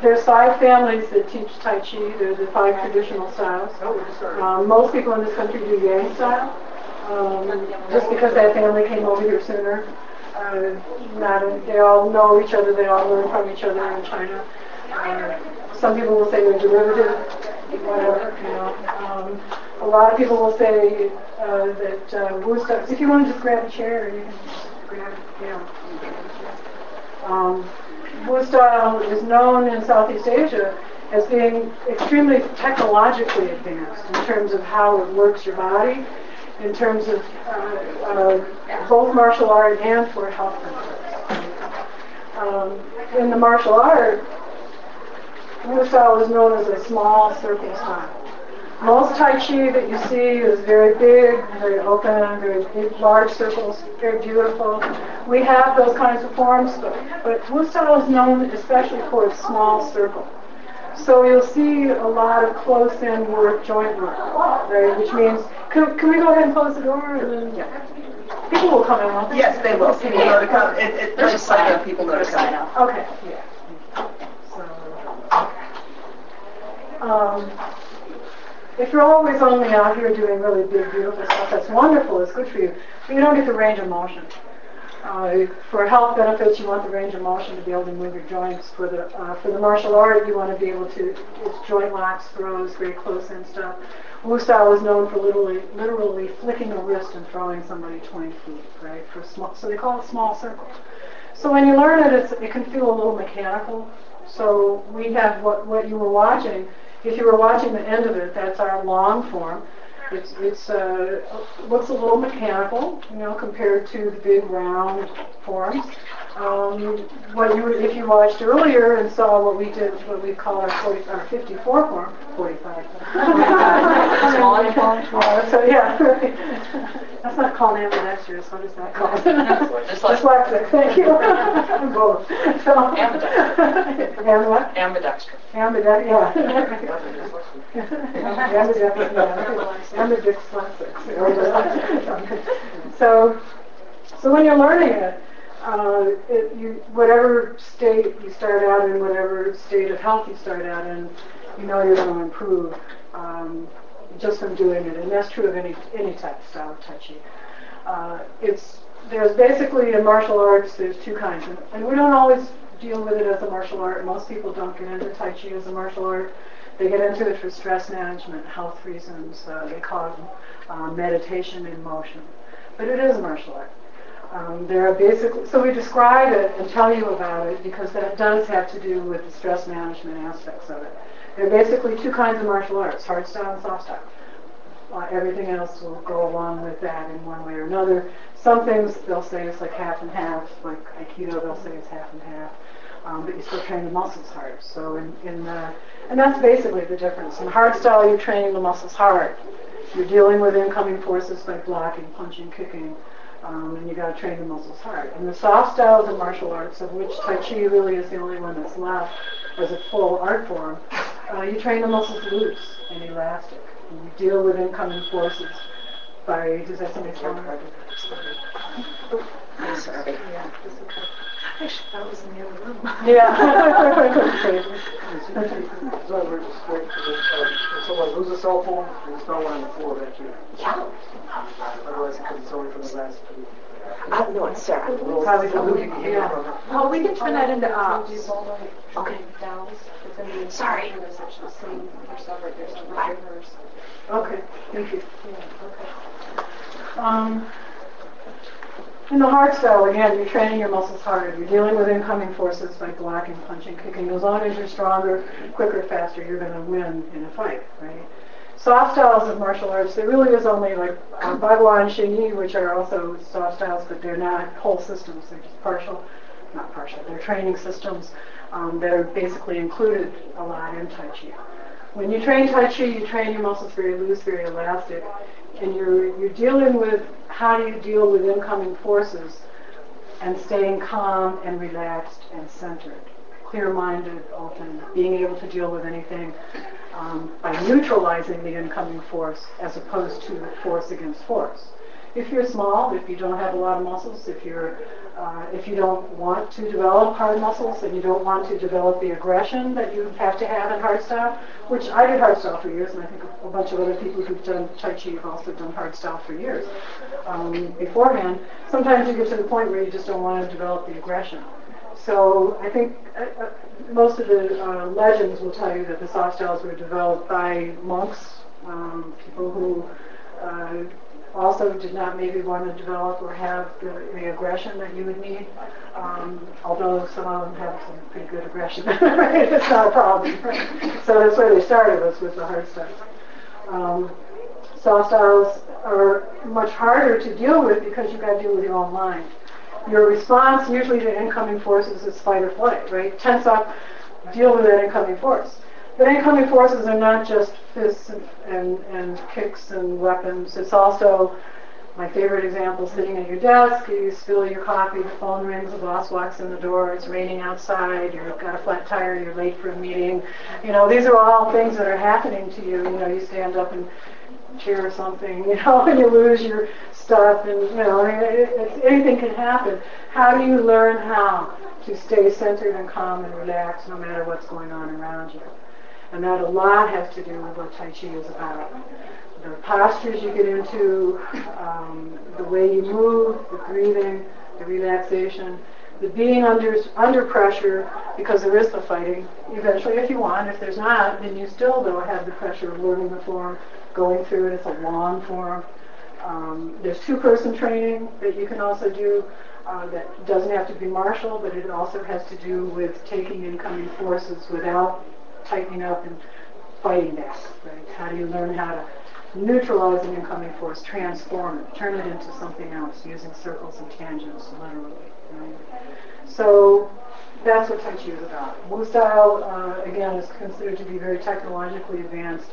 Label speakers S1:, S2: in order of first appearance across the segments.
S1: there's 5 families that teach Tai Chi. There's the 5 traditional styles. Most people in this country do Yang style, just because that family came over here sooner. They all know each other. They all learn from each other in China. Some people will say they're derivative, whatever. A lot of people will say that Wu style. If you want to just grab a chair, you can just grab it. Wu style is known in Southeast Asia as being extremely technologically advanced in terms of how it works your body, in terms of both martial art and for health benefits. In the martial art, Wu style is known as a small circle style. Most Tai Chi that you see is very big, very open, very big, large circles, very beautiful. We have those kinds of forms, but Wu style is known especially for its small circle. So you'll see a lot of close-in work, joint work, right? Which means, can we go ahead and close the door? And then, people will come in.
S2: Yes, they will. People know to come. There's a sign up. People know to come.
S1: Okay. Yeah. So, if you're always only out here doing really big, beautiful stuff, that's wonderful. It's good for you. But you don't get the range of motion. For health benefits, you want the range of motion to be able to move your joints. For the martial art, you want to be able to, it's joint locks, throws, very close-in stuff. Wu style is known for literally flicking a wrist and throwing somebody 20 feet, right? So they call it small circle. So when you learn it, it can feel a little mechanical. So we have what you were watching. If you were watching the end of it, that's our long form. It looks a little mechanical, compared to the big round forms. If you watched earlier and saw what we did, what we call our 54 form, 45.
S3: Smaller form.
S1: So yeah, right. That's not called ambidextrous. What is that called? Dyslexic. Thank you. Both. So, ambidextrous. And what? Ambidextrous. Ambidextrous. Yeah. Ambidextrous. So when you're learning it, whatever state you start out in, whatever state of health you start out in, you're going to improve just from doing it, and that's true of any type of style of Tai Chi. There's basically in martial arts there's 2 kinds, and we don't always deal with it as a martial art. Most people don't get into Tai Chi as a martial art. They get into it for stress management, health reasons. They call it meditation in motion, but it is a martial art. There are basically, so we describe it and tell you about it because that does have to do with the stress management aspects of it. There are basically 2 kinds of martial arts, hard style and soft style. Everything else will go along with that in one way or another. Some things they'll say it's like half and half, like Aikido they'll say it's half and half, but you still train the muscles hard. So and that's basically the difference. In hard style you're training the muscles hard. You're dealing with incoming forces by blocking, punching, kicking. And you got to train the muscles hard. And the soft styles of martial arts, of which Tai Chi really is the only one that's left as a full art form, you train the muscles loose and elastic. And you deal with incoming forces by, does that somebody sound right?
S2: I'm sorry.
S1: Yeah, that's okay.
S3: Actually, that was in the other room.
S1: Yeah.
S4: Someone loses a cell phone, and it's not one on the floor back here.
S2: Yeah.
S4: Otherwise, because it's only from the last two.
S2: No, it's Sarah.
S3: Oh, we can turn that into ops.
S2: Okay. Sorry.
S1: Okay, thank you. In the hard style, again, you're training your muscles harder. You're dealing with incoming forces by blocking, punching, kicking. As long as you're stronger, quicker, faster, you're going to win in a fight, right? Soft styles of martial arts, there really is only like Bagua and Xingyi, which are also soft styles, but they're not whole systems. They're just not partial. They're training systems that are basically included a lot in Tai Chi. When you train Tai Chi, you train your muscles very loose, very elastic, and you're dealing with how do you deal with incoming forces and staying calm and relaxed and centered, clear-minded, open, being able to deal with anything by neutralizing the incoming force as opposed to force against force. If you're small, if you don't have a lot of muscles, if you don't want to develop hard muscles and you don't want to develop the aggression that you have to have in hardstyle, which I did hardstyle for years, and I think a bunch of other people who've done Tai Chi have also done hardstyle for years beforehand, sometimes you get to the point where you just don't want to develop the aggression. So I think most of the legends will tell you that the soft styles were developed by monks, people who also did not maybe want to develop or have the aggression that you would need, although some of them have some pretty good aggression. It's not a problem. So that's where they started, was with the hard styles. Soft styles are much harder to deal with because you've got to deal with your own mind. Your response usually to incoming forces is fight or flight, right? Tense up, deal with that incoming force. But incoming forces are not just fists and kicks and weapons. It's also, my favorite example, sitting at your desk, you spill your coffee, the phone rings, the boss walks in the door, it's raining outside, you've got a flat tire, you're late for a meeting. You know, these are all things that are happening to you. You know, you stand up and cheer or something, you know, and you lose your stuff, and, you know, anything can happen. How do you learn how to stay centered and calm and relaxed no matter what's going on around you? And that a lot has to do with what Tai Chi is about. The postures you get into, the way you move, the breathing, the relaxation, the being under pressure, because there is the fighting, eventually if you want. If there's not, then you still, though, have the pressure of learning the form, going through it. It's a long form. There's two-person training that you can also do that doesn't have to be martial, but it also has to do with taking incoming forces without tightening up and fighting back, right? How do you learn how to neutralize an incoming force, transform it, turn it into something else using circles and tangents, literally, right? So that's what Tai Chi is about. Wu style, again, is considered to be very technologically advanced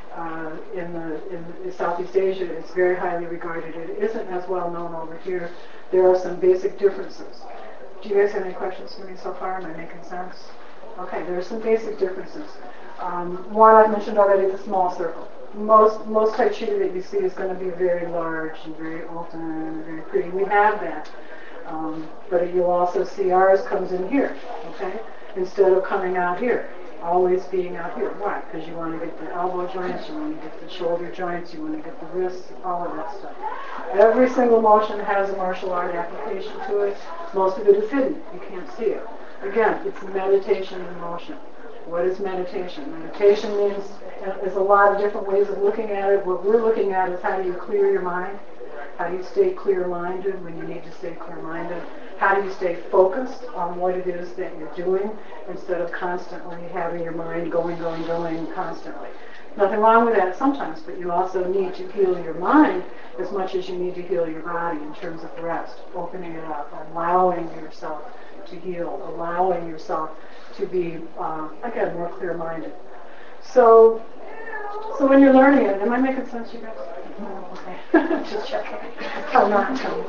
S1: in Southeast Asia. It's very highly regarded. It isn't as well known over here. There are some basic differences. Do you guys have any questions for me so far? Am I making sense? Okay, there are some basic differences. One I've mentioned already, the small circle. Most Tai Chi that you see is going to be very large and very open and very pretty. We have that. But you'll also see ours comes in here, okay? Instead of coming out here. Always being out here. Why? Because you want to get the elbow joints, you want to get the shoulder joints, you want to get the wrists, all of that stuff. Every single motion has a martial art application to it. Most of it is hidden. You can't see it. Again, it's meditation in motion. What is meditation? Meditation means, there's a lot of different ways of looking at it. What we're looking at is how do you clear your mind? How do you stay clear-minded when you need to stay clear-minded? How do you stay focused on what it is that you're doing instead of constantly having your mind going constantly? Nothing wrong with that sometimes, but you also need to heal your mind as much as you need to heal your body in terms of rest, opening it up, allowing yourself to heal, allowing yourself to be, again, more clear-minded. So when you're learning it, am I making sense, you guys? Okay. Just checking. I'm not telling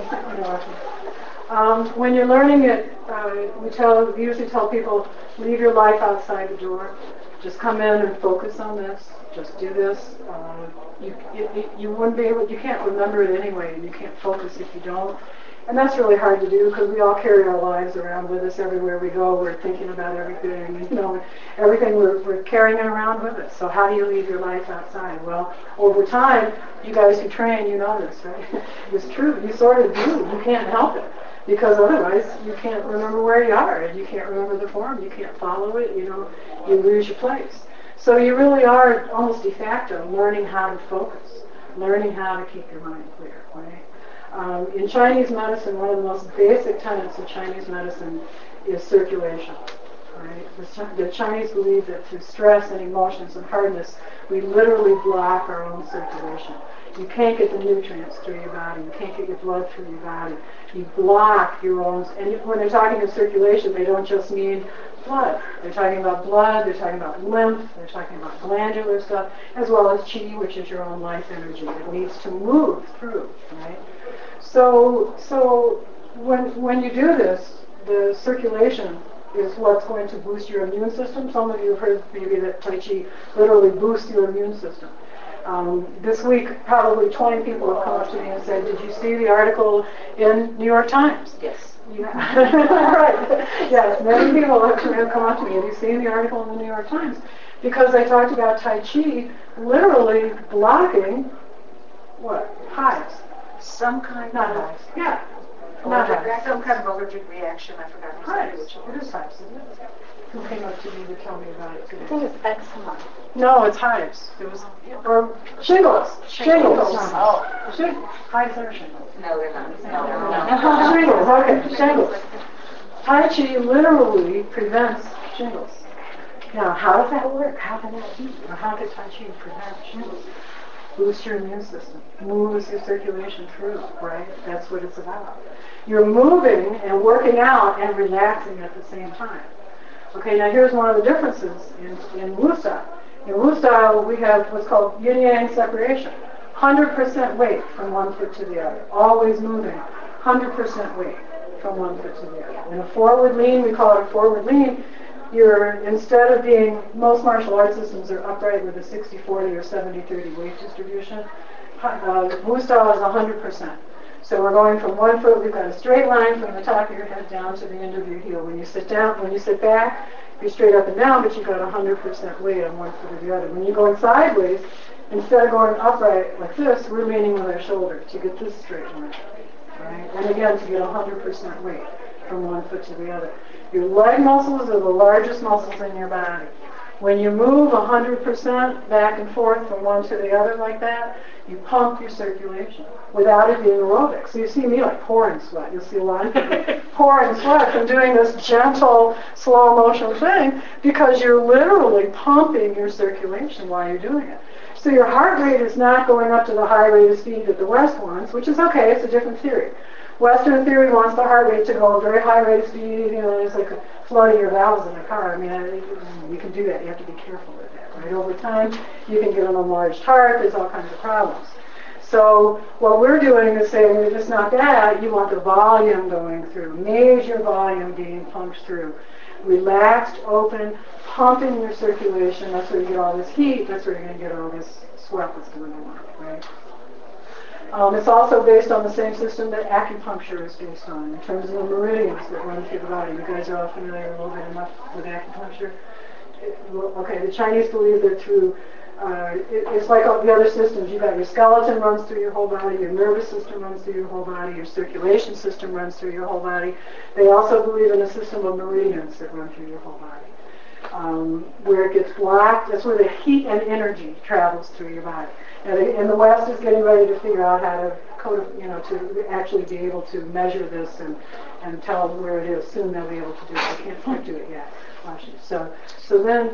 S1: you. When you're learning it, we usually tell people, leave your life outside the door. Just come in and focus on this. Just do this. You wouldn't be able. You can't remember it anyway, and you can't focus if you don't. And that's really hard to do because we all carry our lives around with us everywhere we go. We're thinking about everything, everything we're carrying it around with us. So how do you leave your life outside? Well, over time, you guys who train, you know this, right? It's true. You sort of do. You can't help it because otherwise you can't remember where you are and you can't remember the form. You can't follow it. You lose your place. So you really are almost de facto learning how to focus, learning how to keep your mind clear, right? In Chinese medicine, one of the most basic tenets of Chinese medicine is circulation. Right? The Chinese believe that through stress and emotions and hardness, we literally block our own circulation. You can't get the nutrients through your body. You can't get your blood through your body. You block your own. And when they're talking of circulation, they don't just mean blood. They're talking about blood. They're talking about lymph. They're talking about glandular stuff, as well as qi, which is your own life energy that needs to move through. Right? So when you do this, the circulation is what's going to boost your immune system. Some of you have heard maybe that Tai Chi literally boosts your immune system. This week, probably 20 people have come up to me and said, "Did you see the article in New York Times?"
S3: Yes.
S1: Yeah. Right. Yes, many people have come up to me. Have you seen the article in the New York Times? Because I talked about Tai Chi literally blocking what? Hives.
S3: Some kind
S1: Not
S3: of
S1: hives. Yeah. Not hives.
S3: some kind of allergic reaction. I forgot exactly
S1: Hives.
S3: which
S1: It is hives, isn't it? Who came up to me to tell me about it today?
S3: I think it's eczema.
S1: No, it's hives. It was, or shingles. Shingles.
S3: Oh.
S1: Hives are shingles.
S3: No, they're not. No.
S1: Shingles, okay, shingles. Tai Chi literally prevents shingles. Now, how does that work? How can that be? Or how does Tai Chi prevent shingles? Boost your immune system. Moves your circulation through, right? That's what it's about. You're moving and working out and relaxing at the same time. Okay, now here's one of the differences in Wu style. In Wu style, we have what's called yin-yang separation. 100% weight from one foot to the other. Always moving. 100% weight from one foot to the other. In a forward lean, we call it a forward lean. You're, instead of being, most martial arts systems are upright with a 60-40 or 70-30 weight distribution. Wu style is 100%. So we're going from one foot, we've got a straight line from the top of your head down to the end of your heel. When you sit down, when you sit back, you're straight up and down, but you've got 100% weight on one foot or the other. When you're going sideways, instead of going upright like this, we're leaning with our shoulder to get this straight line. Right? And again, to get 100% weight from one foot to the other. Your leg muscles are the largest muscles in your body. When you move 100% back and forth from one to the other like that, you pump your circulation without it being aerobic. So you see me like pouring sweat. You'll see a lot of people pouring sweat from doing this gentle, slow motion thing because you're literally pumping your circulation while you're doing it. So your heart rate is not going up to the high rate of speed that the West wants, which is okay. It's a different theory. Western theory wants the heart rate to go a very high rate of speed. You know, it's like flooding your valves in a car. I mean, you can do that. You have to be careful with that. Right? Over time, you can get an enlarged heart. There's all kinds of problems. So what we're doing is saying, if it's not that, you want the volume going through, major volume being pumped through. Relaxed, open, pumping your circulation. That's where you get all this heat. That's where you're going to get all this sweat that's going on, right? It's also based on the same system that acupuncture is based on, in terms of the meridians that run through the body. You guys are all familiar a little bit enough with acupuncture? Okay, the Chinese believe that through, it's like all the other systems. You've got your skeleton runs through your whole body, your nervous system runs through your whole body, your circulation system runs through your whole body. They also believe in a system of meridians that run through your whole body. Where it gets blocked, that's where the heat and energy travels through your body. And the West is getting ready to figure out how to to actually be able to measure this and tell where it is. Soon they'll be able to do it. They can't quite do it yet. So then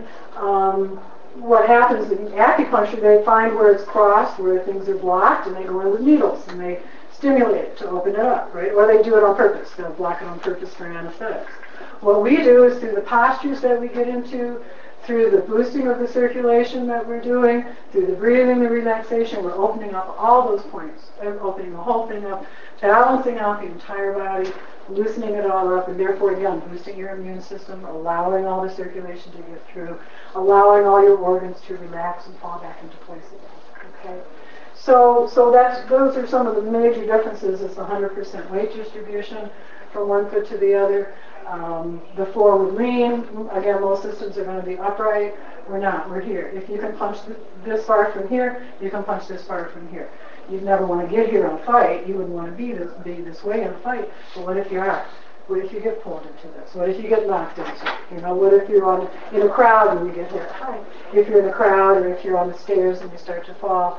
S1: what happens in acupuncture, they find where it's crossed, where things are blocked, and they go in with needles and they stimulate it to open it up, right? Or they do it on purpose. They'll block it on purpose for anesthetics. What we do is through the postures that we get into, through the boosting of the circulation that we're doing, through the breathing, the relaxation, we're opening up all those points, opening the whole thing up, balancing out the entire body, loosening it all up, and therefore, again, boosting your immune system, allowing all the circulation to get through, allowing all your organs to relax and fall back into place again. Okay? So those are some of the major differences. It's 100% weight distribution from one foot to the other. The forward lean, again, most systems are going to be upright. We're not. We're here. If you can punch this far from here, you can punch this far from here. You'd never want to get here and fight. You wouldn't want to be this way and fight. But what if you are? What if you get pulled into this? What if you get knocked into it? You know, what if you're in a crowd and you get hit? If you're in a crowd or if you're on the stairs and you start to fall.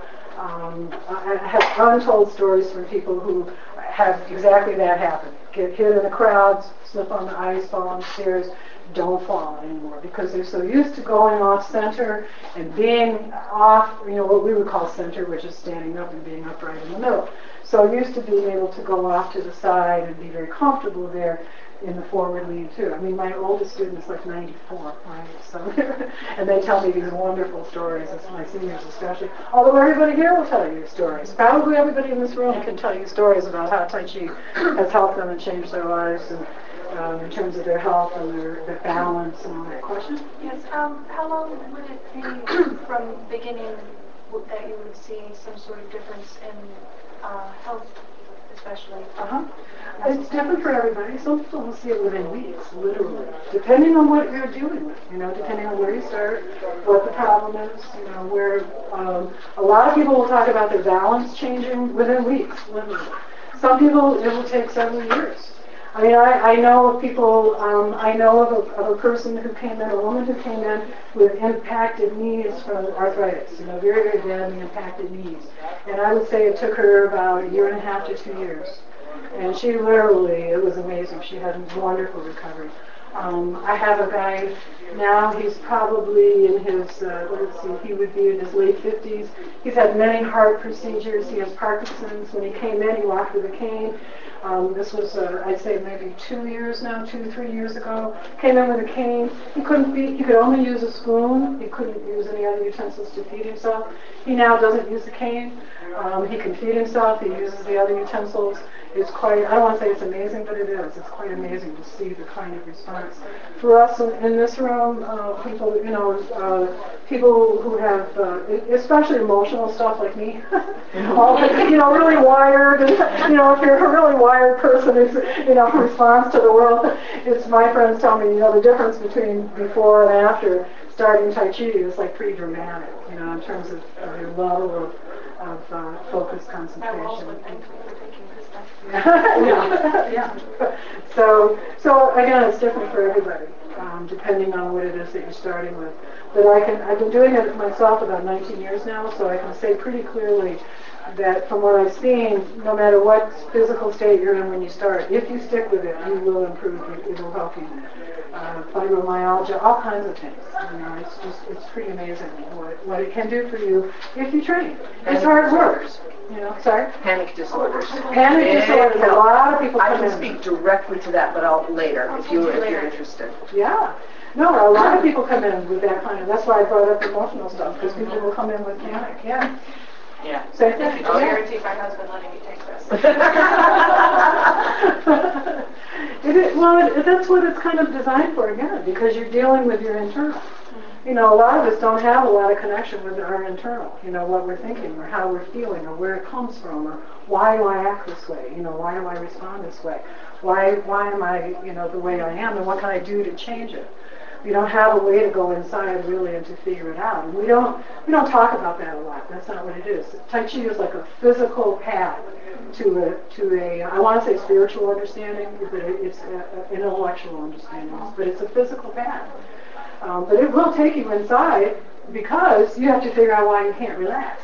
S1: I have untold stories from people who have exactly that happen. Get hit in the crowds, slip on the ice, fall on the stairs, don't fall anymore because they're so used to going off center and being off, what we would call center, which is standing up and being upright in the middle. So used to being able to go off to the side and be very comfortable there in the forward lean too. I mean, my oldest student is like 94, right? So, and they tell me these wonderful stories. It's my seniors especially. Although everybody here will tell you stories. Probably everybody in this room can tell you stories about how Tai Chi has helped them and changed their lives, and in terms of their health and their balance and all that. Question?
S5: Yes. How long would it be from beginning
S3: that you would see some sort of difference in health, especially.
S1: It's different for everybody. Some people will see it within weeks, literally, depending on what you're dealing with. Depending on where you start, what the problem is. Where a lot of people will talk about their balance changing within weeks, literally. Some people it will take several years. I know of people. I know of a person who came in, a woman who came in with impacted knees from arthritis. Very, very badly impacted knees. And I would say it took her about 1.5 to 2 years. And she literally, it was amazing. She had a wonderful recovery. I have a guy now, he's probably in his, he would be in his late 50s. He's had many heart procedures. He has Parkinson's. When he came in, he walked with a cane. This was, I'd say maybe 2 years now, 2-3 years ago. Came in with a cane. He couldn't feed, he could only use a spoon. He couldn't use any other utensils to feed himself. He now doesn't use the cane. He can feed himself. He uses the other utensils. It's quite, I don't want to say it's amazing, but it is. It's quite amazing to see the kind of response. For us in this room, people, people who have, especially emotional stuff like me, really wired, and, if you're a really wired person who responds to the world, it's, my friends tell me, the difference between before and after starting Tai Chi is like pretty dramatic, in terms of your level of focus, concentration. Yeah. So again, it's different for everybody, depending on what it is that you're starting with. But I've been doing it myself about 19 years now, so I can say pretty clearly that from what I've seen, no matter what physical state you're in when you start, if you stick with it, you will improve. It will help you. Fibromyalgia, all kinds of things. It's pretty amazing what it can do for you if you train. It's hard work. Sorry?
S2: Panic disorders.
S1: Panic disorders. A lot of people come in.
S2: I can speak directly to that, but I'll later if you're interested.
S1: Yeah. No, a lot of people come in with that kind of. That's why I brought up emotional stuff, because people will come in with panic. Yeah.
S3: Yeah.
S1: So
S3: I guarantee my husband letting me take this.
S1: That's what it's kind of designed for, again, because you're dealing with your internal. A lot of us don't have a lot of connection with our internal, what we're thinking or how we're feeling or where it comes from or why do I act this way, why do I respond this way, why am I, the way I am, and what can I do to change it? We don't have a way to go inside really and to figure it out. And we don't talk about that a lot. That's not what it is. Tai Chi is like a physical path to a I want to say spiritual understanding, but it's an intellectual understanding. But it's a physical path. But it will take you inside because you have to figure out why you can't relax.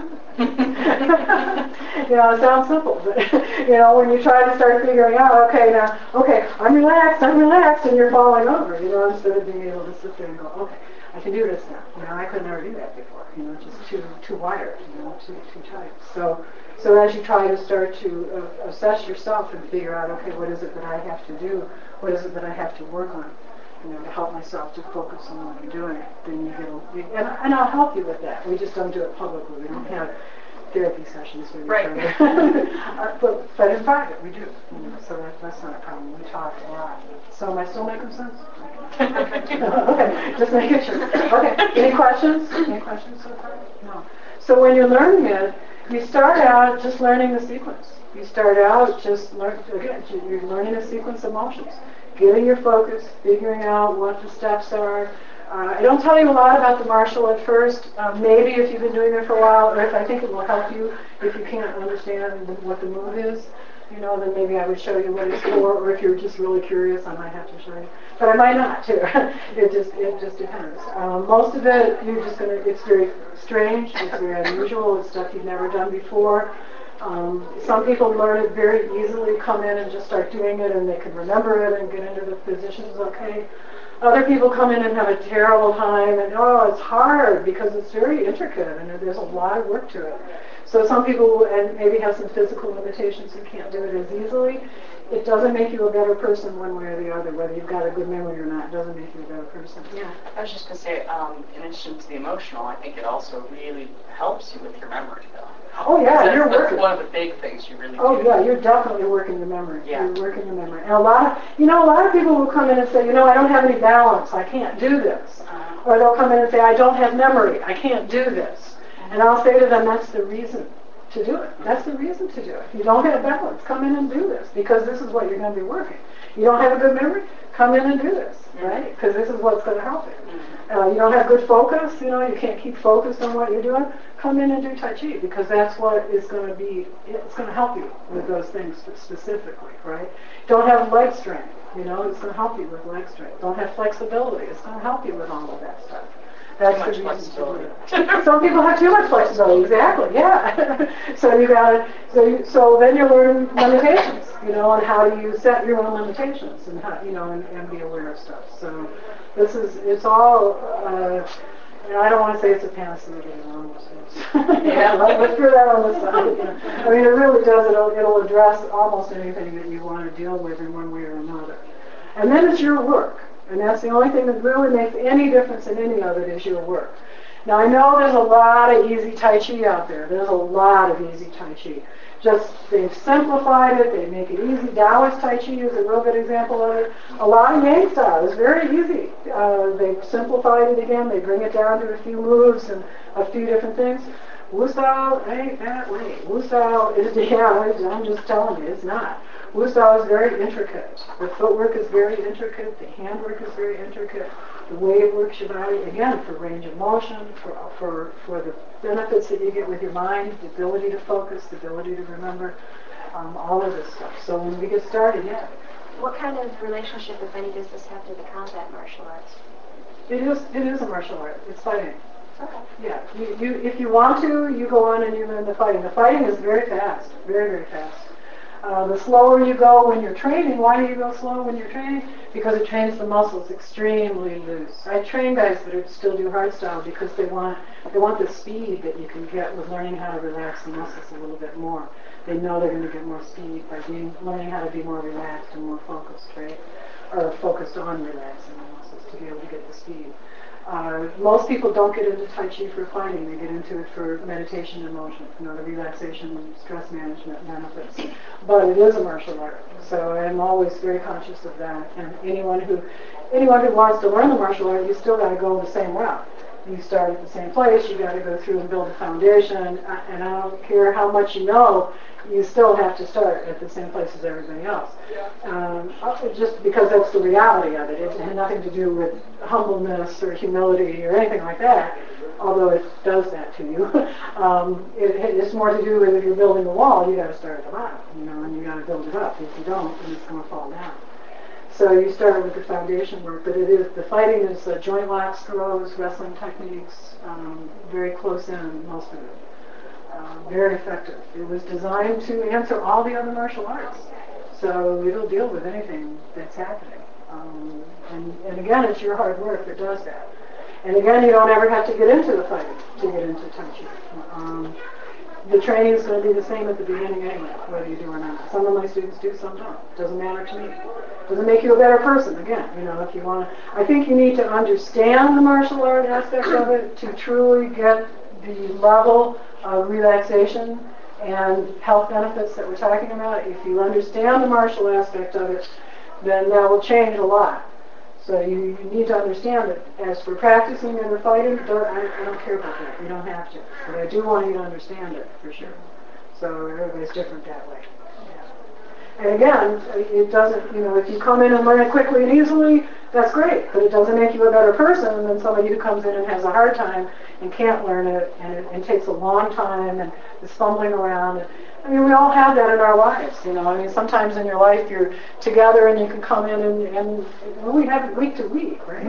S1: It sounds simple, but when you try to start figuring out, I'm relaxed, and you're falling over, instead of being able to sit there and go, okay, I can do this now. I could never do that before, just too wired, too tight. So as you try to start to assess yourself and figure out, okay, what is it that I have to do? What is it that I have to work on? To help myself to focus on what I'm doing, then you get and I'll help you with that. We just don't do it publicly. We don't have therapy sessions with each other. But in private, we do. So that's not a problem. We talk a lot. So am I still making sense? Okay, just making sure. Okay, any questions? Any questions so far? No. So when you're learning it, you start out just learning the sequence. You start out just you're learning a sequence of motions. Getting your focus, figuring out what the steps are. I don't tell you a lot about the martial at first. Maybe if you've been doing it for a while, or if I think it will help you if you can't understand what the move is, then maybe I would show you what it's for. Or if you're just really curious, I might have to show you. But I might not too. It just depends. Most of it, it's very strange. It's very unusual. It's stuff you've never done before. Some people learn it very easily, come in and just start doing it, and they can remember it and get into the positions okay. Other people come in and have a terrible time, and it's hard because it's very intricate and there's a lot of work to it. So some people maybe have some physical limitations and can't do it as easily. It doesn't make you a better person one way or the other, whether you've got a good memory or not. It doesn't make you a better person. Yeah.
S5: I was just going to say, in addition to the emotional, I think it also really helps you with your memory, though.
S1: Oh yeah, you're working.
S5: That's one of the big things you really do.
S1: Oh yeah, you're definitely working the memory.
S5: Yeah.
S1: You're working the memory. And a lot of people will come in and say, I don't have any balance. I can't do this. Or they'll come in and say, I don't have memory. I can't do this. And I'll say to them, that's the reason to do it. That's the reason to do it. You don't have balance, come in and do this, because this is what you're going to be working. You don't have a good memory, come in and do this, right? Because this is what's going to help you. You don't have good focus, you can't keep focused on what you're doing, come in and do Tai Chi, because that's what is going to be, it's going to help you with those things specifically, right? Don't have leg strength, it's going to help you with leg strength. Don't have flexibility, it's going to help you with all of that stuff. That's
S5: Too much
S1: the reason to do
S5: flexibility.
S1: it. Some people have too much flexibility, exactly, yeah. So you got to, so then you're learning limitations, and how do you set your own limitations, and how, and be aware of stuff. So this is, it's all, I don't want to say it's a panacea, yeah, let's throw that on the side. I mean, it really does, it'll address almost anything that you want to deal with in one way or another. And then it's your work. And that's the only thing that really makes any difference in any of it is your work. Now, I know there's a lot of easy Tai Chi out there. There's a lot of easy Tai Chi. Just, they've simplified it, they make it easy. Taoist Tai Chi is a real good example of it. A lot of Yang style is very easy. They've simplified it again. They bring it down to a few moves and a few different things. Wu style ain't that way. Wu style is, I'm just telling you, it's not. Wu style is very intricate. The footwork is very intricate. The handwork is very intricate. The way it works your body, again, for range of motion, for the benefits that you get with your mind, the ability to focus, the ability to remember, all of this stuff. So when we get started,
S3: What kind of relationship, if any, does this have to the combat martial arts?
S1: It is a martial art. It's fighting.
S3: Okay.
S1: Yeah. You if you want to, you go on and you learn the fighting. The fighting is very fast, very, very fast. The slower you go when you're training, why do you go slow when you're training? Because it trains the muscles extremely loose. I train guys that still do hardstyle because they want the speed that you can get with learning how to relax the muscles a little bit more. They know they're going to get more speed by learning how to be more relaxed and more focused, right? Or focused on relaxing the muscles to be able to get the speed. Most people don't get into Tai Chi for fighting. They get into it for meditation and motion, the relaxation and stress management benefits. But it is a martial art, so I'm always very conscious of that. And anyone who wants to learn the martial art, you still got to go the same route. You start at the same place. You got to go through and build a foundation. And I don't care how much you know, you still have to start at the same place as everybody else. Just because that's the reality of it. It had nothing to do with humbleness or humility or anything like that, although it does that to you. It's more to do with if you're building a wall, you got to start at the bottom, and you got to build it up. If you don't, then it's going to fall down. So you start with the foundation work, but the fighting is joint locks, throws, wrestling techniques, very close in, most of it. Very effective. It was designed to answer all the other martial arts. So it'll deal with anything that's happening. And again, it's your hard work that does that. And again, you don't ever have to get into the fighting to get into Tai Chi. The training is going to be the same at the beginning anyway, whether you do or not. Some of my students do, some don't. Doesn't matter to me. Doesn't make you a better person. Again, if you want to. I think you need to understand the martial art aspect of it to truly get the level of relaxation and health benefits that we're talking about. If you understand the martial aspect of it, then that will change a lot. So you need to understand that as for practicing and the fighting, I don't care about that. You don't have to. But I do want you to understand it, for sure. So everybody's different that way. Yeah. And again, it doesn't, if you come in and learn it quickly and easily, that's great. But it doesn't make you a better person than somebody who comes in and has a hard time and can't learn it, and it takes a long time and is fumbling around. We all have that in our lives, sometimes in your life you're together and you can come in and we have it week to week, right?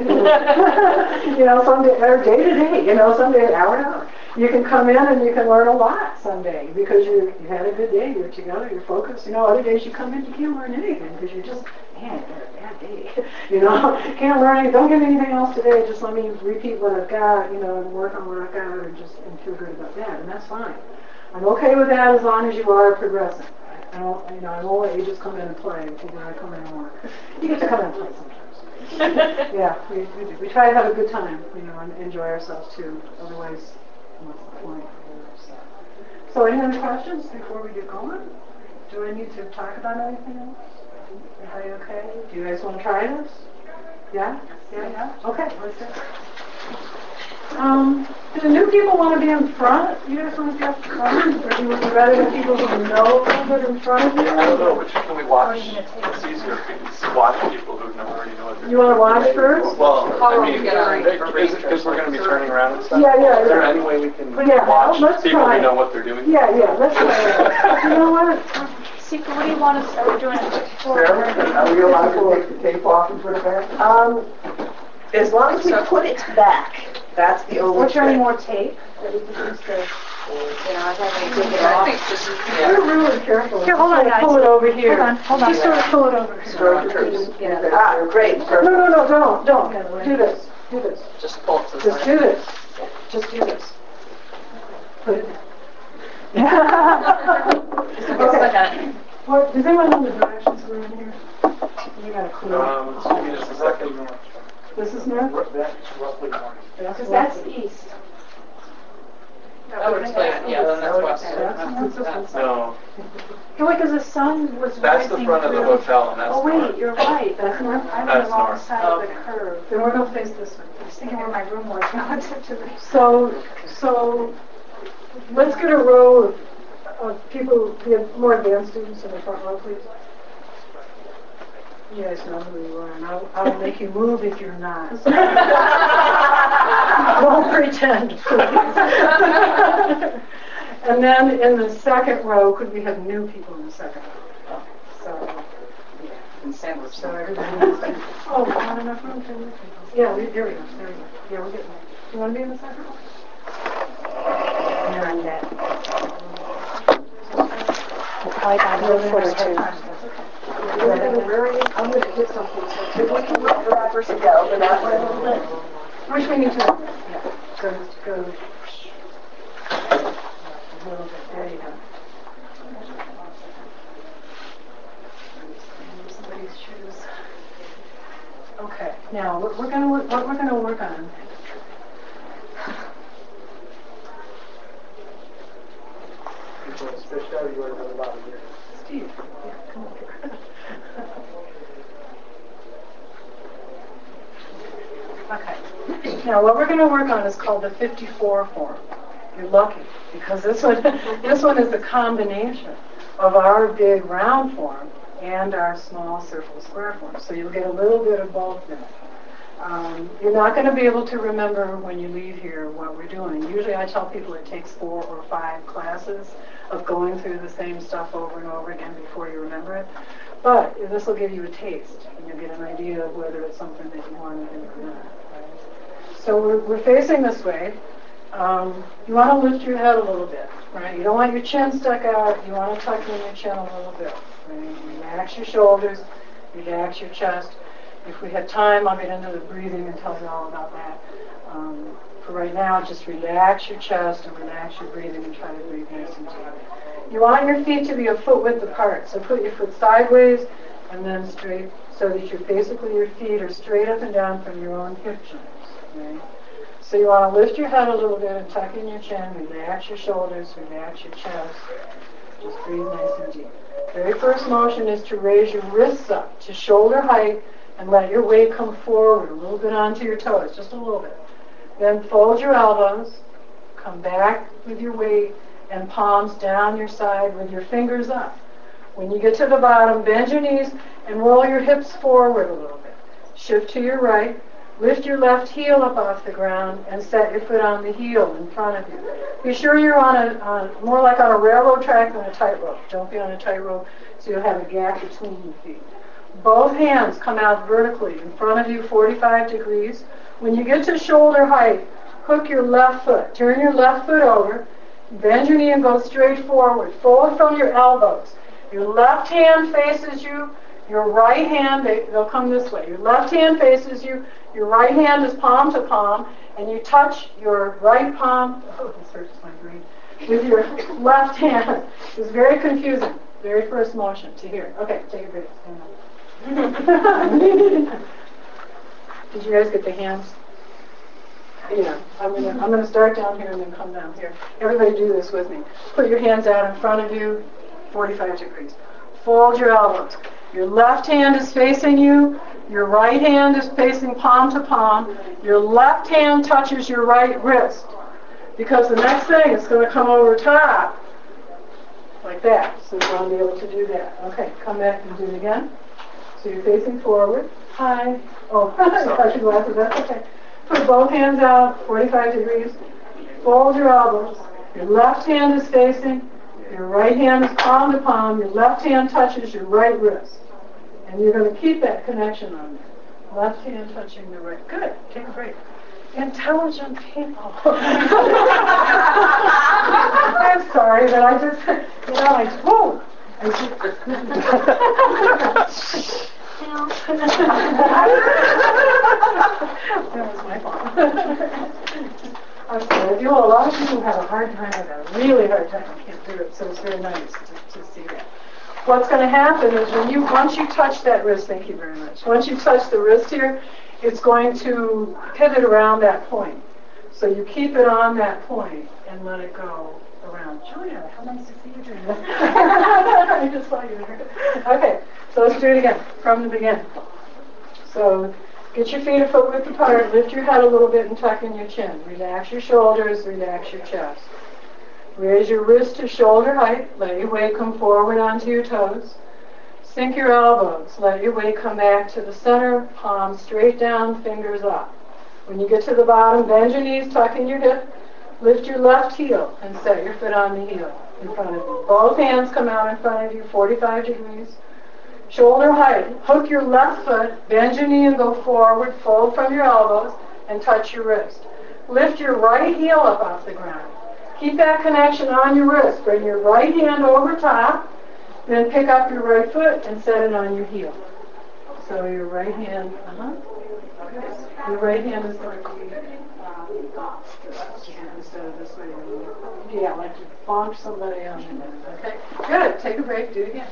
S1: Some day, or day to day, some day, hour to hour. You can come in and you can learn a lot someday because you had a good day, you're together, you're focused. Other days you come in, you can't learn anything because you're just, man, you had a bad day. Can't learn anything, don't give me anything else today, just let me repeat what I've got, and work on what I've got and feel good about that, and that's fine. I'm okay with that as long as you are progressing. I won't let you just come in and play when I come in and work. You get to come in and play sometimes. Yeah, we do. We try to have a good time, and enjoy ourselves too. Otherwise, what's the point? So any other questions before we get going? Do I need to talk about anything else? Are you okay? Do you guys want to try this? Yeah? Yeah? Okay, let's do it. Do the new people want to be in front? You guys want to be up front? Or do you rather the people who know a little bit in front of you?
S6: I don't know, but can we watch? It's easier if we can watch people who already know what they're doing.
S1: You want to watch first?
S6: Well,
S2: How
S6: I
S2: are we
S6: mean,
S2: gonna-
S6: because we're going to be turning around and stuff.
S1: Yeah, yeah,
S6: Is there
S1: yeah.
S6: any way we can
S1: Yeah,
S6: watch
S1: let's
S6: people
S1: try
S6: who
S1: it.
S6: know what they're doing?
S1: Yeah, let's try it. You know what?
S3: Sika, what do you want us, are we doing it?
S4: Are we allowed to take the tape off and put it back?
S2: As long as we put it back, that's the only
S1: We're turning
S2: thing.
S1: more tape that we can use to,
S2: I think just,
S1: you're really careful.
S3: Here, hold on, guys.
S1: Pull it over here.
S3: Hold on.
S1: Just sort of pull it over here.
S2: great.
S1: No, don't. Do this.
S5: Just pull it to the
S1: Just
S5: side.
S1: do this. Just do this. Put it in. Okay. What, does anyone know the directions we're in here? You got a clue?
S6: Give me just a second.
S1: This is north?
S4: That's roughly north.
S1: That's
S3: That's
S1: west.
S3: east.
S5: That would explain it, yeah, then that's west.
S1: That's
S6: No,
S3: No, wait, because the sun was
S6: that's the
S3: rising
S6: front of the
S3: through-
S6: hotel, and that's
S3: Oh, wait,
S6: north.
S3: you're right.
S1: That's north?
S3: I'm on
S6: That's
S3: the wrong
S6: north.
S3: side of the curve.
S1: Then we're going to face this way.
S3: I was thinking where my room was relative to the...
S1: So let's get a row of people, the more advanced students in the front row, please. You guys know who you are, and I'll make you move if you're not. Don't pretend, please. And then in the second row, could we have new people in the second row? So,
S5: And sandwich.
S1: so everybody needs to... Oh, not enough room for new people. Yeah, here we go. Yeah, we're getting there. You want to be in the second row?
S3: You're in that.
S1: Probably got a foot or two. I'm going to hit something.
S2: If we can let the rappers go, but that way a little bit.
S1: Which we need to, yeah, go. A little bit, there you go. Somebody's shoes. Okay, now what we're gonna work on.
S4: Especially out, you would have about a year.
S1: Steve, yeah, come up here. Okay. Now what we're going to work on is called the 54 form. You're lucky because this one is a combination of our big round form and our small circle square form. So you'll get a little bit of both in it. You're not going to be able to remember when you leave here what we're doing. Usually I tell people it takes 4 or 5 classes of going through the same stuff over and over again before you remember it. But this will give you a taste, and you'll get an idea of whether it's something that you want to do or not. Right? So we're facing this way. You want to lift your head a little bit, right? You don't want your chin stuck out. You want to tuck in your chin a little bit. Right? Relax your shoulders, relax your chest. If we have time, I'll get into the breathing and tell you all about that. For right now, just relax your chest and relax your breathing and try to breathe nice and deep. You want your feet to be a foot width apart. So put your foot sideways and then straight so that your feet are straight up and down from your own hip joints. Right? So you want to lift your head a little bit and tuck in your chin, relax your shoulders, relax your chest. Just breathe nice and deep. Very first motion is to raise your wrists up to shoulder height and let your weight come forward a little bit onto your toes, just a little bit. Then fold your elbows, come back with your weight, and palms down your side with your fingers up. When you get to the bottom, bend your knees and roll your hips forward a little bit. Shift to your right, lift your left heel up off the ground, and set your foot on the heel in front of you. Be sure you're on more like on a railroad track than a tightrope. Don't be on a tightrope so you'll have a gap between your feet. Both hands come out vertically in front of you 45 degrees. When you get to shoulder height, hook your left foot. Turn your left foot over, bend your knee and go straight forward. Forward from your elbows. Your left hand faces you. Your right hand, they'll come this way. Your left hand faces you. Your right hand is palm to palm. And you touch your right palm, this hurts my brain, with your left hand. It's very confusing. Very first motion to here. Okay, take a break. Did you guys get the hands? Yeah, I'm gonna start down here and then come down here. Everybody do this with me. Put your hands out in front of you, 45 degrees. Fold your elbows. Your left hand is facing you. Your right hand is facing palm to palm. Your left hand touches your right wrist. Because the next thing is going to come over top, like that. So you want to be able to do that. Okay, come back and do it again. So you're facing forward. Hi. Oh, I got your glasses. That's okay. Put both hands out, 45 degrees. Fold your elbows. Your left hand is facing. Your right hand is palm to palm. Your left hand touches your right wrist. And you're going to keep that connection on there. Left hand touching the right. Good. Take a break. Intelligent people. I'm sorry, but I just, whoa. That was my fault. I'm sorry. A lot of people have a hard time with that. A really hard time. I can't do it, so it's very nice to see that. What's going to happen is once you touch that wrist, thank you very much. Once you touch the wrist here, it's going to pivot around that point. So you keep it on that point and let it go around. Julia, how nice to see you doing that. I just saw you there. Okay, so let's do it again from the beginning. So get your feet a foot width apart, lift your head a little bit and tuck in your chin. Relax your shoulders, relax your chest. Raise your wrist to shoulder height, let your weight come forward onto your toes. Sink your elbows, let your weight come back to the center, palms straight down, fingers up. When you get to the bottom, bend your knees, tuck in your hip, lift your left heel and set your foot on the heel in front of you. Both hands come out in front of you, 45 degrees. Shoulder height, hook your left foot, bend your knee and go forward, fold from your elbows and touch your wrist. Lift your right heel up off the ground. Keep that connection on your wrist. Bring your right hand over top, then pick up your right foot and set it on your heel. So your right hand, your right hand is going to be instead of this way. Yeah, like you bonk somebody on the head. Okay, good. Take a break. Do it again.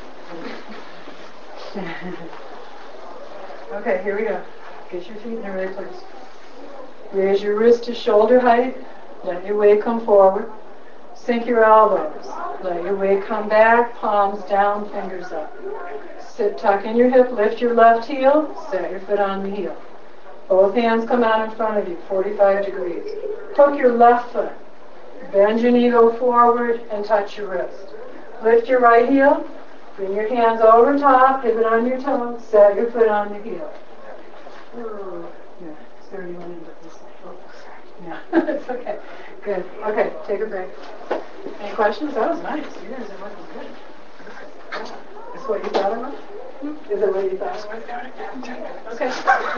S1: Okay, here we go. Get your feet in the right place. Raise your wrist to shoulder height. Let your weight come forward. Sink your elbows. Let your weight come back, palms down, fingers up. Sit, tuck in your hip, lift your left heel, set your foot on the heel. Both hands come out in front of you, 45 degrees. Hook your left foot. Bend your knee, go forward, and touch your wrist. Lift your right heel. Bring your hands over top, pivot on your toes, set your foot on the heel. Yeah, it's 31 into this. Yeah, it's okay. Good. Okay, take a break. Any questions? That was nice. You guys are looking good. Is what you thought it was? Is it what you thought it was? Okay.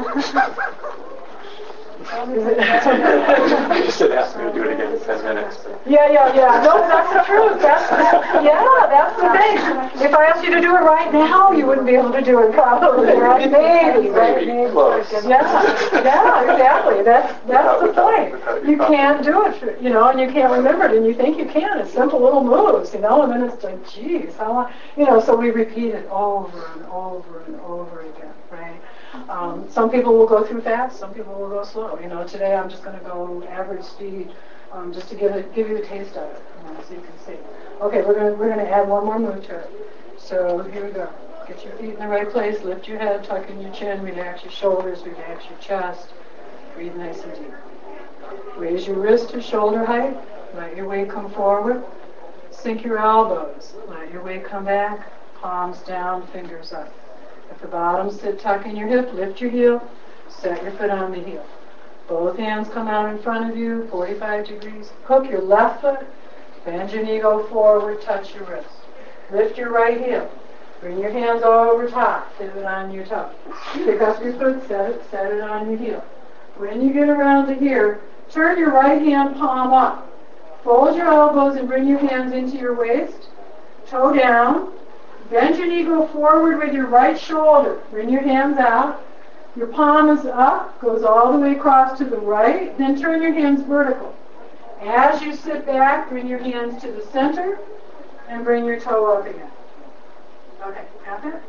S6: You should ask me to do it again in 10 minutes.
S1: Yeah. No, that's the truth. That's the thing. If I asked you to do it right now, you wouldn't be able to do it probably, right? Maybe, right? Maybe.
S6: Close.
S1: Yeah, exactly. That's the point. You can't do it, and you can't remember it, and you think you can. It's simple little moves, and then it's like, geez, how long? So we repeat it over and over and over again, right? Some people will go through fast, some people will go slow. Today I'm just going to go average speed, just to give you a taste of it, so you can see. Okay, we're going to add one more move to it. So here we go. Get your feet in the right place, lift your head, tuck in your chin, relax your shoulders, relax your chest. Breathe nice and deep. Raise your wrist to shoulder height. Let your weight come forward. Sink your elbows. Let your weight come back. Palms down, fingers up. At the bottom, sit, tuck in your hip, lift your heel, set your foot on the heel. Both hands come out in front of you, 45 degrees. Hook your left foot, bend your knee, go forward, touch your wrist. Lift your right heel. Bring your hands over top, pivot on your toe. Pick up your foot, set it on your heel. When you get around to here, turn your right hand palm up. Fold your elbows and bring your hands into your waist. Toe down. Bend your knee, go forward with your right shoulder. Bring your hands out. Your palm is up, goes all the way across to the right. Then turn your hands vertical. As you sit back, bring your hands to the center and bring your toe up again. Okay, got that?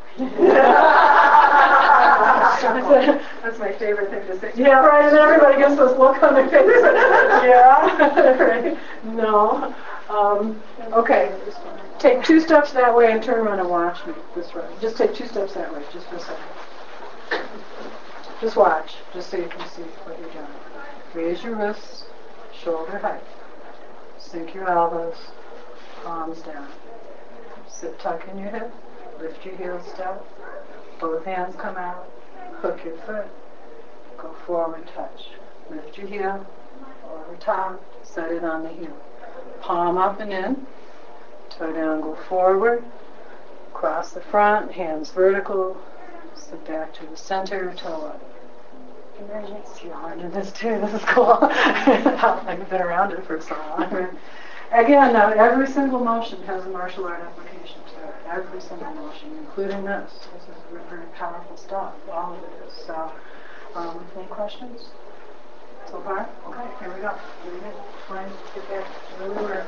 S1: That's my favorite thing to say. Yeah, right, and then everybody gets this look on their face. Yeah, right. No. Okay. Take 2 steps that way and turn around and watch me this way. Just take 2 steps that way, just for a second. Just watch, just so you can see what you're doing. Raise your wrists, shoulder height. Sink your elbows, palms down. Sit, tuck in your hip, lift your heels, step. Both hands come out, hook your foot, go forward, touch. Lift your heel, over top, set it on the heel. Palm up and in, toe down, go forward, cross the front, hands vertical, sit back to the center, toe up. Emergency. You're learning this too, this is cool. I've been around it for so long. Again, now every single motion has a martial art application to it. Every single motion, including this. This is very powerful stuff, all of it is. So, any questions so far? Okay, here we go. Very good. Fine, get back to where we were.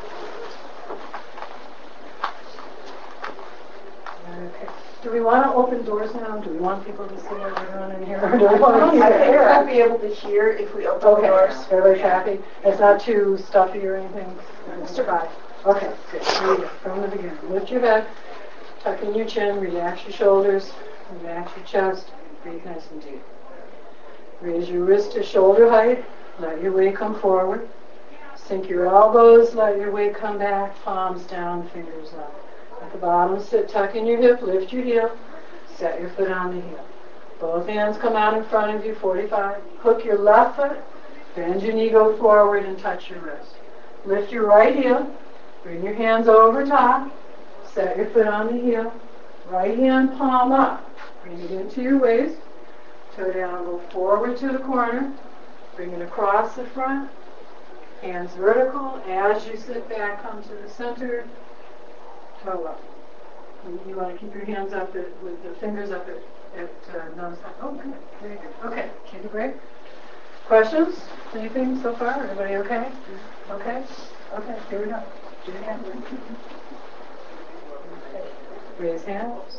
S1: Okay. Do we want to open doors now? Do we want people to see what we're doing in here? Or do we want to
S2: I think I'll be able to hear if we open the doors.
S1: Everybody's happy? It's not too stuffy or anything?
S2: Survive.
S1: Okay, good. Here we go. From the beginning. Lift your head, tuck in your chin, relax your shoulders, relax your chest, breathe nice and deep. Raise your wrist to shoulder height, let your weight come forward. Sink your elbows, let your weight come back, palms down, fingers up. At the bottom, sit, tuck in your hip, lift your heel, set your foot on the heel. Both hands come out in front of you, 45. Hook your left foot, bend your knee, go forward, and touch your wrist. Lift your right heel, bring your hands over top, set your foot on the heel. Right hand palm up, bring it into your waist, toe down, go forward to the corner, bring it across the front, hands vertical. As you sit back, come to the center, toe up. You want to keep your hands up with the fingers up at nose height. Oh, good. Very good. Okay. Take a break. Questions? Anything so far? Everybody okay? Okay? Okay. Here we go. Do it again. Okay. Raise hands.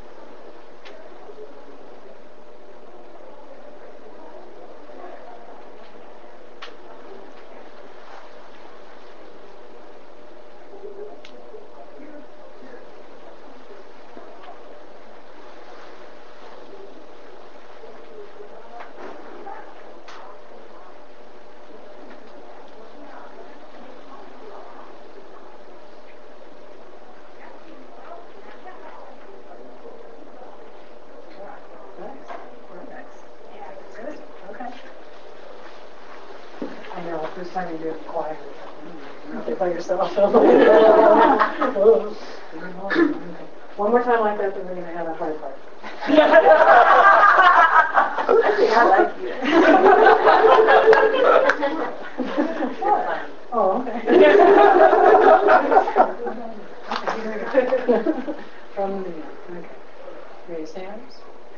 S1: First time you do it quiet. You're by yourself. One more time like that, then we're going to have a hard part. I like you. Oh, okay. Okay, here we go. From the beginning. Okay. Raise hands.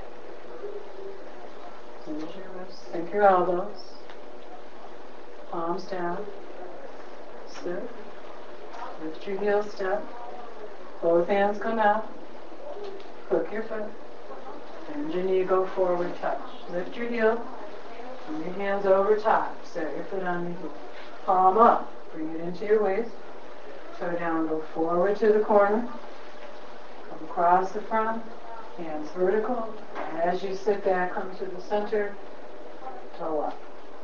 S1: Sink your elbows. Palms down. Sit. Lift your heel, step. Both hands come out. Hook your foot. Bend your knee, go forward, touch. Lift your heel. Bring your hands over top. Set your foot on the heel. Palm up. Bring it into your waist. Toe down, go forward to the corner. Come across the front. Hands vertical. As you sit back, come to the center. Toe up.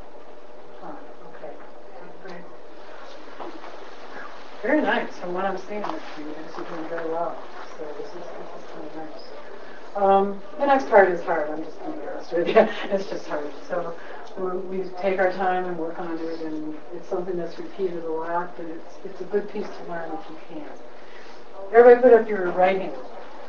S1: Very nice. From what I'm seeing, you guys are doing very well. So this is kind of nice. The next part is hard. I'm just going to be honest with you. It's just hard. So we take our time and work on it, and it's something that's repeated a lot, but it's a good piece to learn if you can. Everybody put up your right hand.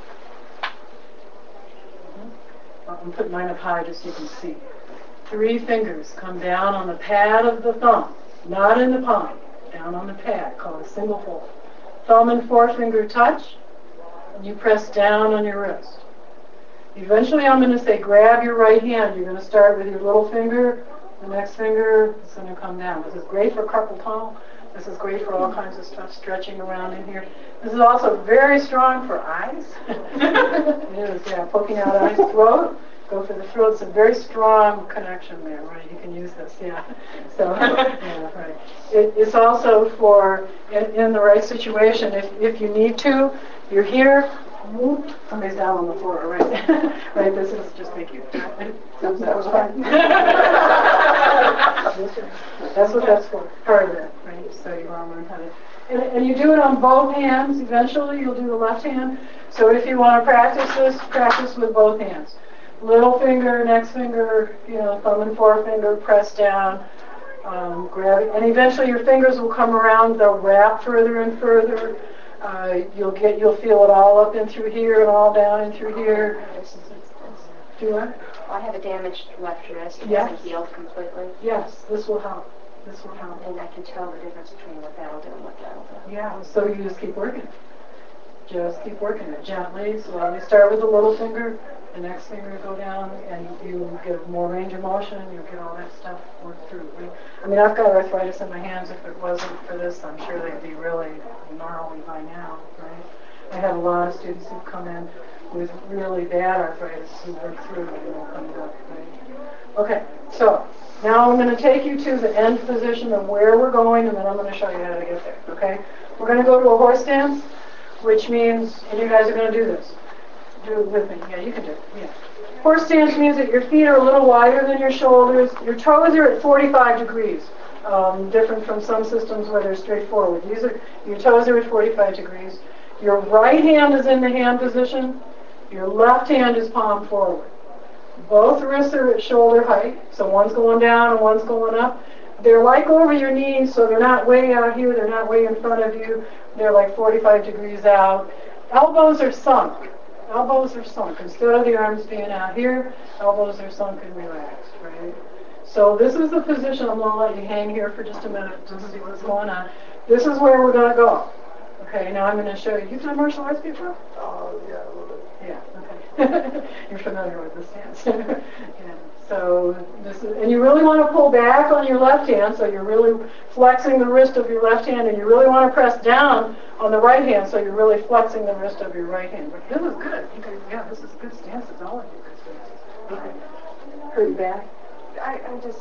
S1: I'm putting mine up high just so you can see. 3 fingers come down on the pad of the thumb, not in the palm. Down on the pad, called a single fold. Thumb and forefinger touch, and you press down on your wrist. Eventually I'm going to say grab your right hand. You're going to start with your little finger, the next finger is going to come down. This is great for carpal tunnel. This is great for all kinds of stuff, stretching around in here. This is also very strong for eyes. It is, yeah, poking out eyes, throat. Go for the throat. It's a very strong connection there, right? You can use this, yeah. So, yeah, right. It's also for, in the right situation, if you need to, you're here, Whoop, somebody's down on the floor, right? Right, this is just thank you. That was fine. That's what that's for, part of it, right? So you want to learn how to, and you do it on both hands. Eventually you'll do the left hand. So if you want to practice this, practice with both hands. Little finger, next finger, thumb and forefinger, press down, grab it, and eventually your fingers will come around. They'll wrap further and further. You'll feel it all up and through here and all down and through here. Do what?
S7: I have a damaged left wrist. It
S1: Yes.
S7: hasn't healed completely.
S1: Yes, this will help. This will help.
S7: And I can tell the difference between what that'll do and what that'll do.
S1: Yeah, so you just keep working. Just keep working it gently. So you start with the little finger, the next finger go down, and you get more range of motion. You get all that stuff worked through. I mean, I've got arthritis in my hands. If it wasn't for this, I'm sure they'd be really gnarly by now, right? I have a lot of students who come in with really bad arthritis who work through it and open it up, right? Okay, so now I'm going to take you to the end position of where we're going, and then I'm going to show you how to get there, okay? We're going to go to a horse stance, which means, and you guys are going to do this. Do it with me. Yeah, you can do it. Yeah. Horse stance means that your feet are a little wider than your shoulders. Your toes are at 45 degrees, different from some systems where they're straightforward. Your toes are at 45 degrees. Your right hand is in the hand position. Your left hand is palm forward. Both wrists are at shoulder height, so one's going down and one's going up. They're like over your knees, so they're not way out here, they're not way in front of you. They're like 45 degrees out. Elbows are sunk. Elbows are sunk. Instead of the arms being out here, elbows are sunk and relaxed, right? So this is the position. I'm going to let you hang here for just a minute to see what's going on. This is where we're going to go. Okay, now I'm going to show you. You've done martial arts before?
S4: Yeah, a little bit.
S1: Yeah, okay. You're familiar with the stance. Yeah. So this is, and you really want to pull back on your left hand, so you're really flexing the wrist of your left hand, and you really want to press down on the right hand, so you're really flexing the wrist of your right hand. But this is good. Okay, yeah, this is good stances. All of you good stances. Okay. Hurt your back?
S3: I just,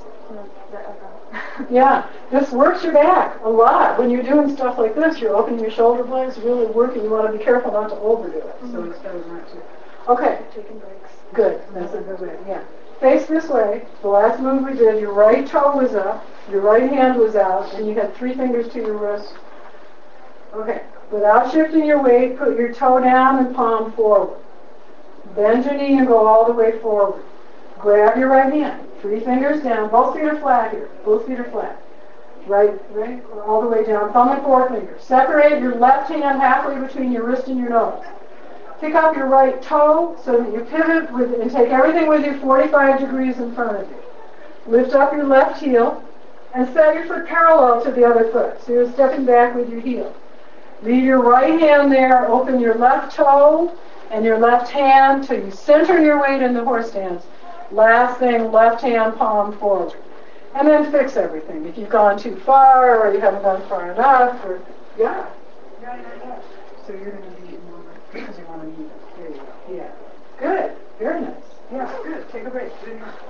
S1: Yeah, this works your back a lot. When you're doing stuff like this, you're opening your shoulder blades, really working. You want to be careful not to overdo it. So it's better not to. Okay.
S3: taking breaks.
S1: Good. That's a good way. Yeah. Face this way. The last move we did, your right toe was up, your right hand was out, and you had 3 fingers to your wrist. Okay. Without shifting your weight, put your toe down and palm forward. Bend your knee and go all the way forward. Grab your right hand. 3 fingers down. Both feet are flat here. Both feet are flat. Right, all the way down. Thumb and forefinger. Separate your left hand halfway between your wrist and your nose. Pick up your right toe so that you pivot and take everything with you 45 degrees in front of you. Lift up your left heel and set your foot parallel to the other foot. So you're stepping back with your heel. Leave your right hand there. Open your left toe and your left hand till you center your weight in the horse stance. Last thing, left hand palm forward. And then fix everything. If you've gone too far or you haven't gone far enough, or yeah. So you're going to be more because you want to move it. There you go. Yeah. Good. Very nice. Yeah, good. Take a break.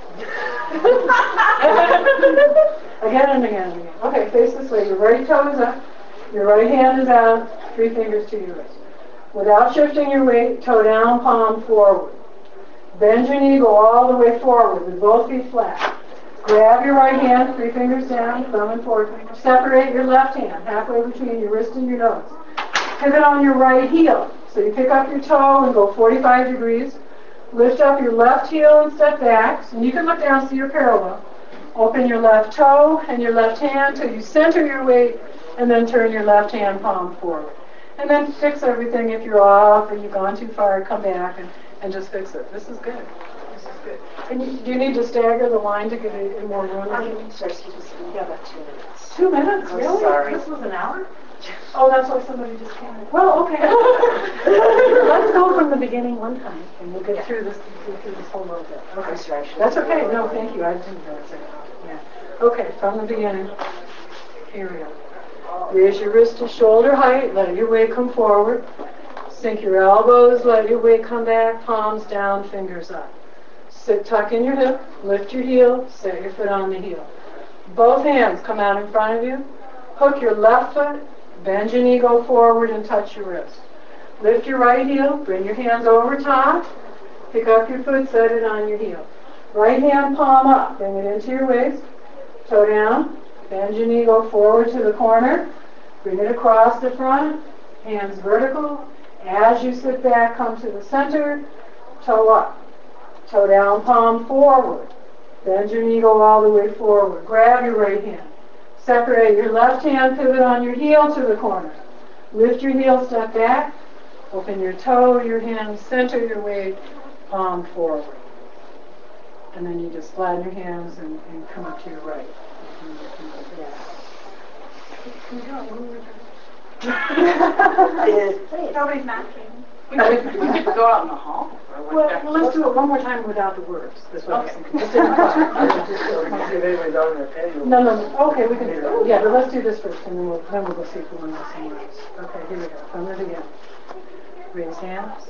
S1: Again and again and again. Okay, face this way. Your right toe is up. Your right hand is out. 3 fingers to your wrist. Without shifting your weight, toe down, palm forward. Bend your knee, go all the way forward with both feet flat. Grab your right hand, 3 fingers down, thumb and forefinger. Separate your left hand halfway between your wrist and your nose. Pivot on your right heel. So you pick up your toe and go 45 degrees. Lift up your left heel and step back. And you can look down so you're parallel. Open your left toe and your left hand till you center your weight and then turn your left hand palm forward. And then fix everything. If you're off or you've gone too far, come back and just fix it. This is good. This is good. And do you need to stagger the line to get a more room?
S7: Sorry, excuse me. We have about 2 minutes.
S1: 2 minutes? Really?
S7: Sorry.
S1: This was an hour? Oh, that's why somebody just came in. Well, okay. Let's go from the beginning one time, and we'll get through this whole little bit. Okay.
S7: Sorry,
S1: That's okay. No, thank you. I didn't notice it. Yeah. Okay, from the beginning. Here we go. Raise your wrist to shoulder height. Let your weight come forward. Sink your elbows. Let your weight come back. Palms down, fingers up. Sit, tuck in your hip. Lift your heel. Set your foot on the heel. Both hands come out in front of you. Hook your left foot. Bend your knee, go forward, and touch your wrist. Lift your right heel, bring your hands over top, pick up your foot, set it on your heel. Right hand palm up, bring it into your waist, toe down, bend your knee, go forward to the corner, bring it across the front, hands vertical. As you sit back, come to the center, toe up, toe down, palm forward. Bend your knee, go all the way forward. Grab your right hand. Separate your left hand, pivot on your heel to the corner. Lift your heel, step back. Open your toe, your hand, center your weight, palm forward. And then you just flatten your hands and come up to your right.
S3: Nobody's knocking.
S5: We could go out in the hall.
S1: Well, let's do it one more time without the words. That's what I was thinking. Just in the
S4: See if anybody's on their patio.
S1: No. Okay, we can do it. Yeah, but let's do this first, and then we'll go see if we want to go somewhere else. Okay, here we go. Thumb it again. Raise hands.